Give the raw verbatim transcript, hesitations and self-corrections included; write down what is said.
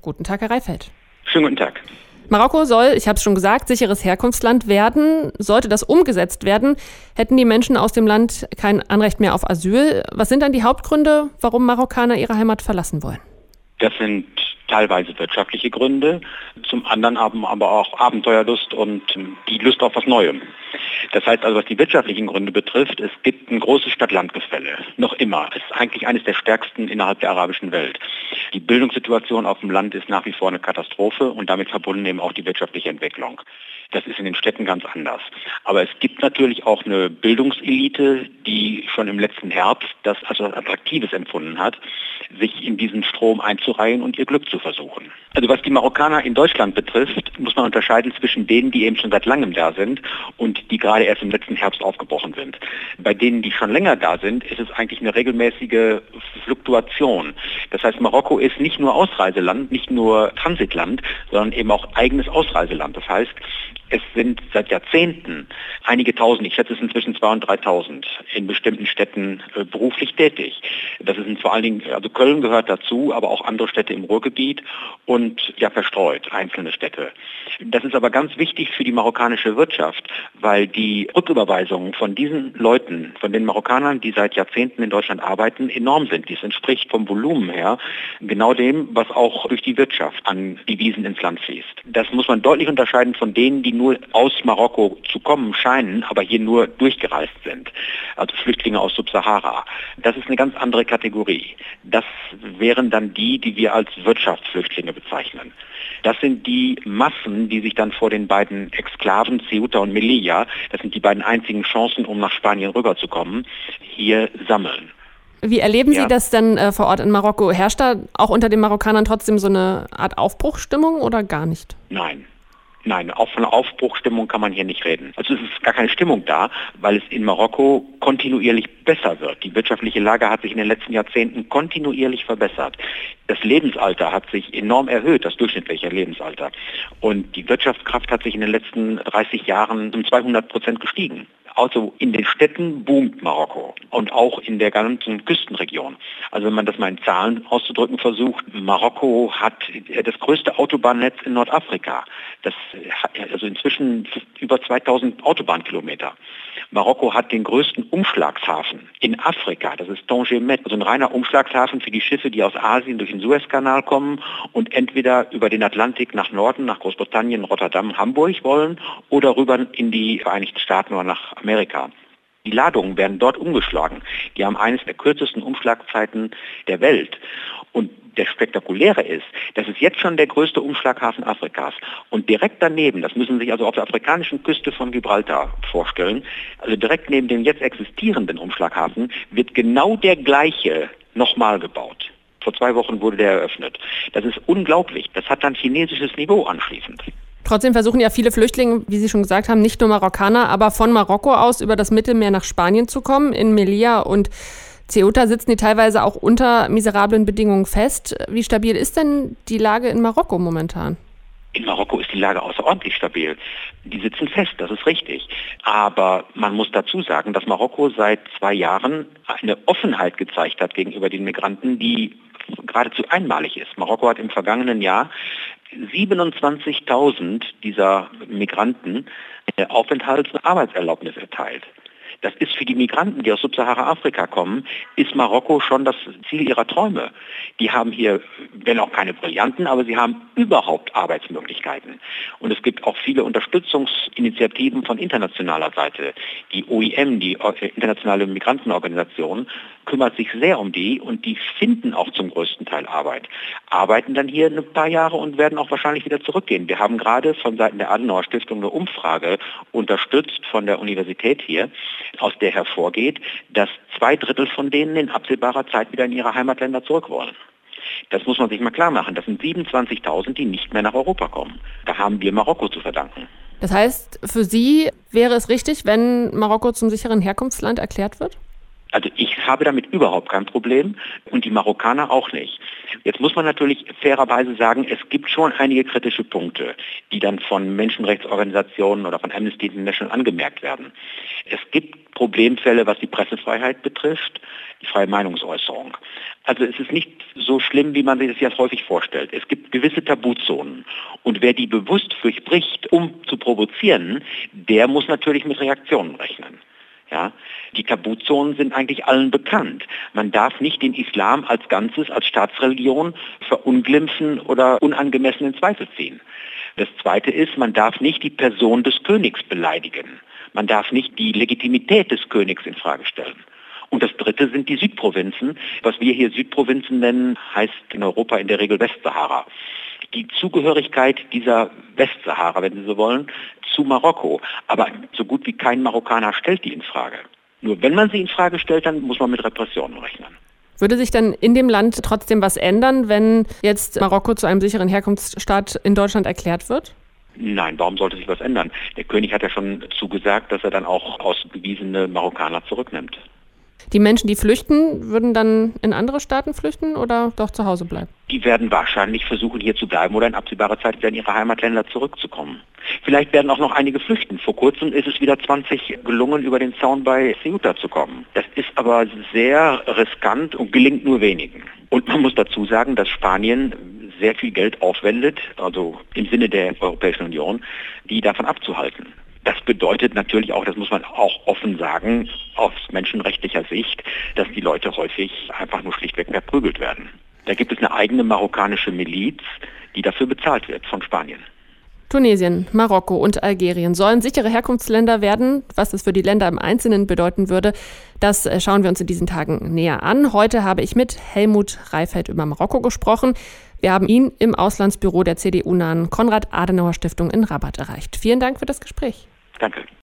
Guten Tag, Herr Reifeld. Schönen guten Tag. Marokko soll, ich habe es schon gesagt, sicheres Herkunftsland werden. Sollte das umgesetzt werden, hätten die Menschen aus dem Land kein Anrecht mehr auf Asyl. Was sind dann die Hauptgründe, warum Marokkaner ihre Heimat verlassen wollen? Das sind teilweise wirtschaftliche Gründe, zum anderen aber auch Abenteuerlust und die Lust auf was Neuem. Das heißt also, was die wirtschaftlichen Gründe betrifft, es gibt ein großes Stadt-Land-Gefälle. Noch immer. Es ist eigentlich eines der stärksten innerhalb der arabischen Welt. Die Bildungssituation auf dem Land ist nach wie vor eine Katastrophe und damit verbunden eben auch die wirtschaftliche Entwicklung. Das ist in den Städten ganz anders. Aber es gibt natürlich auch eine Bildungselite, die schon im letzten Herbst das als Attraktives empfunden hat, sich in diesen Strom einzureihen und ihr Glück zu versuchen. Also was die Marokkaner in Deutschland betrifft, muss man unterscheiden zwischen denen, die eben schon seit langem da sind und die gerade erst im letzten Herbst aufgebrochen sind. Bei denen, die schon länger da sind, ist es eigentlich eine regelmäßige Fluktuation. Das heißt, Marokko ist nicht nur Ausreiseland, nicht nur Transitland, sondern eben auch eigenes Ausreiseland. Das heißt, es sind seit Jahrzehnten einige Tausend, ich schätze es sind zwischen zweitausend und dreitausend, in bestimmten Städten äh, beruflich tätig. Das sind vor allen Dingen, also Köln gehört dazu, aber auch andere Städte im Ruhrgebiet und ja verstreut, einzelne Städte. Das ist aber ganz wichtig für die marokkanische Wirtschaft, weil die Rücküberweisungen von diesen Leuten, von den Marokkanern, die seit Jahrzehnten in Deutschland arbeiten, enorm sind. Dies entspricht vom Volumen her genau dem, was auch durch die Wirtschaft an Devisen ins Land fließt. Das muss man deutlich unterscheiden von denen, die nur aus Marokko zu kommen scheinen, aber hier nur durchgereist sind. Also Flüchtlinge aus Subsahara. Das ist eine ganz andere Kategorie. Das wären dann die, die wir als Wirtschaftsflüchtlinge bezeichnen. Das sind die Massen, die sich dann vor den beiden Exklaven, Ceuta und Melilla, das sind die beiden einzigen Chancen, um nach Spanien rüberzukommen, hier sammeln. Wie erleben Sie ja. das denn äh, vor Ort in Marokko? Herrscht da auch unter den Marokkanern trotzdem so eine Art Aufbruchsstimmung oder gar nicht? Nein. Nein, auch von Aufbruchsstimmung kann man hier nicht reden. Also es ist gar keine Stimmung da, weil es in Marokko kontinuierlich besser wird. Die wirtschaftliche Lage hat sich in den letzten Jahrzehnten kontinuierlich verbessert. Das Lebensalter hat sich enorm erhöht, das durchschnittliche Lebensalter. Und die Wirtschaftskraft hat sich in den letzten dreißig Jahren um zweihundert Prozent gestiegen. Also in den Städten boomt Marokko und auch in der ganzen Küstenregion. Also wenn man das mal in Zahlen auszudrücken versucht, Marokko hat das größte Autobahnnetz in Nordafrika. Das hat also inzwischen über zweitausend Autobahnkilometer. Marokko hat den größten Umschlagshafen in Afrika, das ist Tanger Med, also ein reiner Umschlagshafen für die Schiffe, die aus Asien durch den Suezkanal kommen und entweder über den Atlantik nach Norden, nach Großbritannien, Rotterdam, Hamburg wollen oder rüber in die Vereinigten Staaten oder nach Amerika. Die Ladungen werden dort umgeschlagen. Die haben eines der kürzesten Umschlagzeiten der Welt. Und der spektakuläre ist, das ist jetzt schon der größte Umschlaghafen Afrikas. Und direkt daneben, das müssen Sie sich also auf der afrikanischen Küste von Gibraltar vorstellen, also direkt neben dem jetzt existierenden Umschlaghafen wird genau der gleiche nochmal gebaut. Vor zwei Wochen wurde der eröffnet. Das ist unglaublich. Das hat dann chinesisches Niveau anschließend. Trotzdem versuchen ja viele Flüchtlinge, wie Sie schon gesagt haben, nicht nur Marokkaner, aber von Marokko aus über das Mittelmeer nach Spanien zu kommen. In Melilla und Ceuta sitzen die teilweise auch unter miserablen Bedingungen fest. Wie stabil ist denn die Lage in Marokko momentan? In Marokko ist die Lage außerordentlich stabil. Die sitzen fest, das ist richtig. Aber man muss dazu sagen, dass Marokko seit zwei Jahren eine Offenheit gezeigt hat gegenüber den Migranten, die geradezu einmalig ist. Marokko hat im vergangenen Jahr siebenundzwanzigtausend dieser Migranten eine Aufenthalts- und Arbeitserlaubnis erteilt. Das ist für die Migranten, die aus Subsahara-Afrika kommen, ist Marokko schon das Ziel ihrer Träume. Die haben hier, wenn auch keine brillanten, aber sie haben überhaupt Arbeitsmöglichkeiten. Und es gibt auch viele Unterstützungsinitiativen von internationaler Seite. Die O I M, die Internationale Migrantenorganisation, kümmert sich sehr um die und die finden auch zum größten Teil Arbeit. Arbeiten dann hier ein paar Jahre und werden auch wahrscheinlich wieder zurückgehen. Wir haben gerade von Seiten der Adenauer Stiftung eine Umfrage unterstützt von der Universität hier, aus der hervorgeht, dass zwei Drittel von denen in absehbarer Zeit wieder in ihre Heimatländer zurück wollen. Das muss man sich mal klar machen. Das sind siebenundzwanzigtausend, die nicht mehr nach Europa kommen. Da haben wir Marokko zu verdanken. Das heißt, für Sie wäre es richtig, wenn Marokko zum sicheren Herkunftsland erklärt wird? Also ich Ich habe damit überhaupt kein Problem und die Marokkaner auch nicht. Jetzt muss man natürlich fairerweise sagen, es gibt schon einige kritische Punkte, die dann von Menschenrechtsorganisationen oder von Amnesty International angemerkt werden. Es gibt Problemfälle, was die Pressefreiheit betrifft, die freie Meinungsäußerung. Also es ist nicht so schlimm, wie man sich das jetzt häufig vorstellt. Es gibt gewisse Tabuzonen und wer die bewusst durchbricht, um zu provozieren, der muss natürlich mit Reaktionen rechnen. Ja, die Tabuzonen sind eigentlich allen bekannt. Man darf nicht den Islam als Ganzes, als Staatsreligion verunglimpfen oder unangemessen in Zweifel ziehen. Das Zweite ist, man darf nicht die Person des Königs beleidigen. Man darf nicht die Legitimität des Königs in Frage stellen. Und das Dritte sind die Südprovinzen. Was wir hier Südprovinzen nennen, heißt in Europa in der Regel Westsahara. Die Zugehörigkeit dieser Westsahara, wenn Sie so wollen, zu Marokko. Aber so gut wie kein Marokkaner stellt die in Frage. Nur wenn man sie in Frage stellt, dann muss man mit Repressionen rechnen. Würde sich dann in dem Land trotzdem was ändern, wenn jetzt Marokko zu einem sicheren Herkunftsstaat in Deutschland erklärt wird? Nein, warum sollte sich was ändern? Der König hat ja schon zugesagt, dass er dann auch ausgewiesene Marokkaner zurücknimmt. Die Menschen, die flüchten, würden dann in andere Staaten flüchten oder doch zu Hause bleiben? Die werden wahrscheinlich versuchen, hier zu bleiben oder in absehbarer Zeit wieder in ihre Heimatländer zurückzukommen. Vielleicht werden auch noch einige flüchten. Vor kurzem ist es wieder zwanzig gelungen, über den Zaun bei Ceuta zu kommen. Das ist aber sehr riskant und gelingt nur wenigen. Und man muss dazu sagen, dass Spanien sehr viel Geld aufwendet, also im Sinne der Europäischen Union, die davon abzuhalten. Das bedeutet natürlich auch, das muss man auch offen sagen, aus menschenrechtlicher Sicht, dass die Leute häufig einfach nur schlichtweg verprügelt werden. Da gibt es eine eigene marokkanische Miliz, die dafür bezahlt wird von Spanien. Tunesien, Marokko und Algerien sollen sichere Herkunftsländer werden. Was das für die Länder im Einzelnen bedeuten würde, das schauen wir uns in diesen Tagen näher an. Heute habe ich mit Helmut Reifeld über Marokko gesprochen. Wir haben ihn im Auslandsbüro der C D U-nahen Konrad-Adenauer-Stiftung in Rabat erreicht. Vielen Dank für das Gespräch. Danke.